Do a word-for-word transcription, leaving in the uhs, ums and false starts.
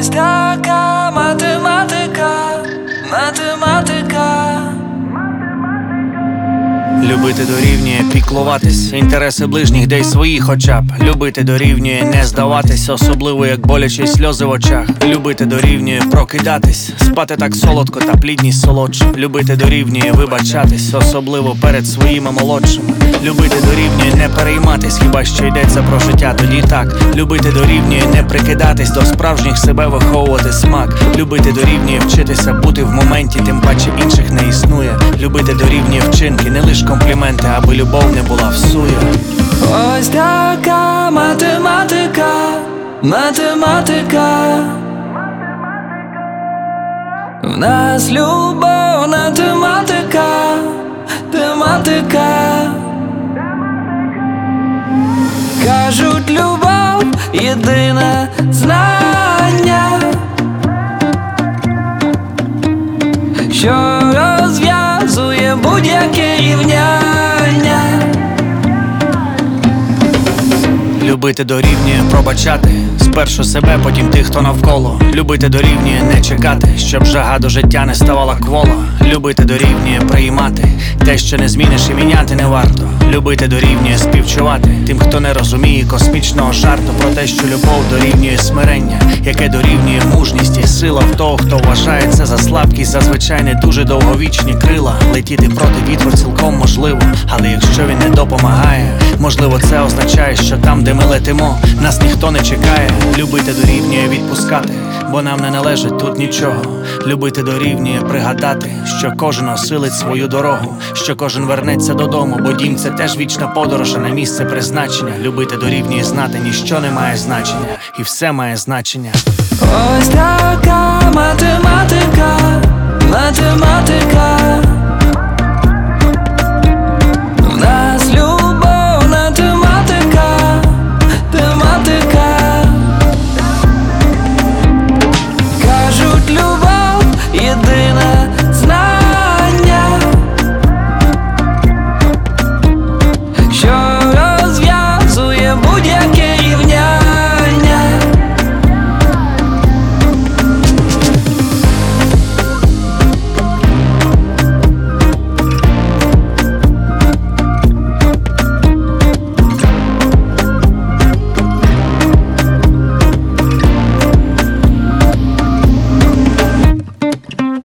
Ось така математика, математика. Любити дорівнює піклуватись, інтереси ближніх, де й свої хоча б. Любити дорівнює не здаватись, особливо як болячі сльози в очах. Любити дорівнює прокидатись, спати так солодко та плідність солодша. Любити дорівнює вибачатись, особливо перед своїми молодшими. Любити дорівнює не перейматись, хіба що йдеться про життя, тоді так. Любити дорівнює не прикидатись, до справжніх себе виховувати смак. Любити дорівнює вчитися бути в моменті, тим паче інших не існує. Любити дорівнює вчинки, не лиш компліменти, аби любов не була всує. Ось така математика, математика. В нас любовна тематика, тематика. Кажуть, любов єдине знання, що розв'язує будь-яке рівняння. Любити дорівнює пробачати, спершу себе, потім тих, хто навколо. Любити дорівнює не чекати, щоб жага до життя не ставала квола. Любити дорівнює приймати те, що не зміниш і міняти не варто. Любити дорівнює співчувати тим, хто не розуміє космічного жарту про те, що любов дорівнює смирення, яке дорівнює мужність і сила в того, хто вважає це за слабкість. Зазвичай не дуже довговічні крила. Летіти проти вітру цілком можливо, але якщо він не допомагає, можливо це означає, що там, де ми летимо, нас ніхто не чекає. Любити дорівнює відпускати, бо нам не належить тут нічого. Любити дорівнює пригадати, що кожен осилить свою дорогу, що кожен вернеться додому, бо дім — це теж вічна подорож, а не місце призначення. Любити дорівнює знати, ніщо не має значення, і все має значення. Ось така математика, математика.